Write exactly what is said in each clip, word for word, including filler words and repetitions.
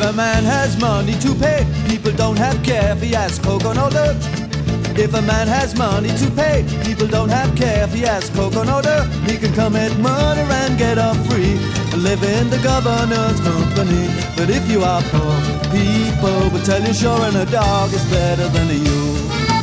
a man has money to pay, people don't have care if he has coke or no dirt. If a man has money to pay, people don't have care if he has coke or no dirt. He can commit murder and get off free and live in the governor's company. But if you are poor, people will tell you sure, and a dog is better than you.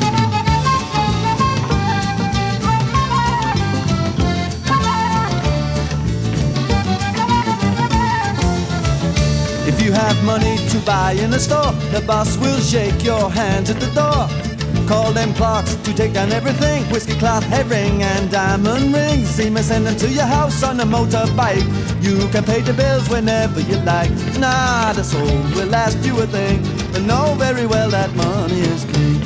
If you have money to buy in a store, the boss will shake your hands at the door. Call them clerks to take down everything, whiskey cloth, herring and diamond rings. He may send them to your house on a motorbike. You can pay the bills whenever you like. Nah, the soul will ask you a thing, but know very well that money is king.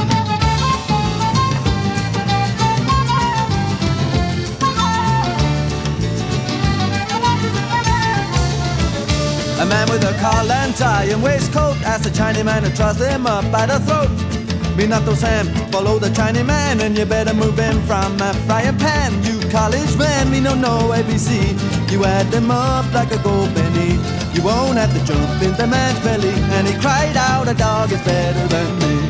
A man with a collar and tie and waistcoat asks a Chinaman to trust him up by the throat. Be not those Sam, follow the Chinaman, and you better move in from a frying pan. You college man, me no know A B C. You add them up like a gold penny. You won't have to jump in the man's belly. And he cried out, a dog is better than me.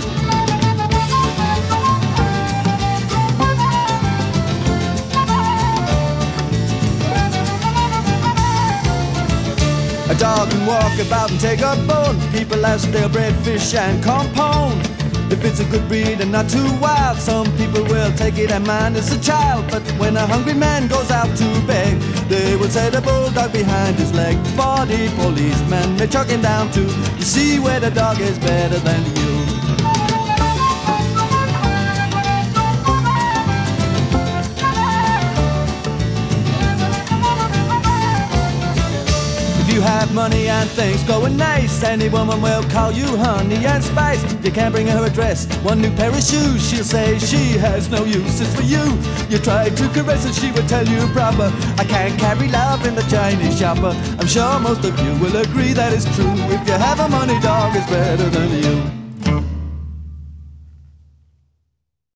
A dog can walk about and take a bone. People have stale bread, fish and compound. If it's a good breed and not too wild, some people will take it and mind as a child. But when a hungry man goes out to beg, they will say the bulldog behind his leg. Forty policemen may chuck him down too. You see where the dog is better than you. If you have money and things going nice, any woman will call you honey and spice. You can't bring her a dress, one new pair of shoes, she'll say she has no use, it's for you. You try to caress her, she will tell you proper, I can't carry love in the Chinese shopper. I'm sure most of you will agree that it's true. If you have a money, dog is better than you.